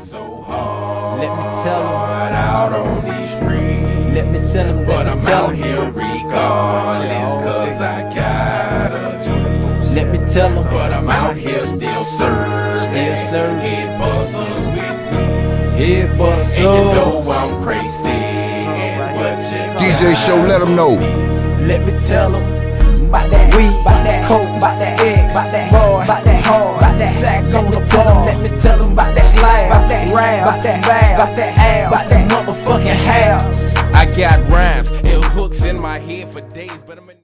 so hard. Let me tell him. Out on these streets. Let me tell him. But I'm out here regardless, cause I got a juice. Let me tell him. But I'm out here still serving. Head busters with me. Head busters. And you know I'm crazy. And what you DJ Show, let them know. Let me tell him. About that weed, about that coke, about that eggs, about that boy, about that hard, about that sack on the bar. Let me tell him about that slab, about that rap, about that bag, about that ass, about that motherfucking house. I got rhymes and hooks in my head for days, but I'm in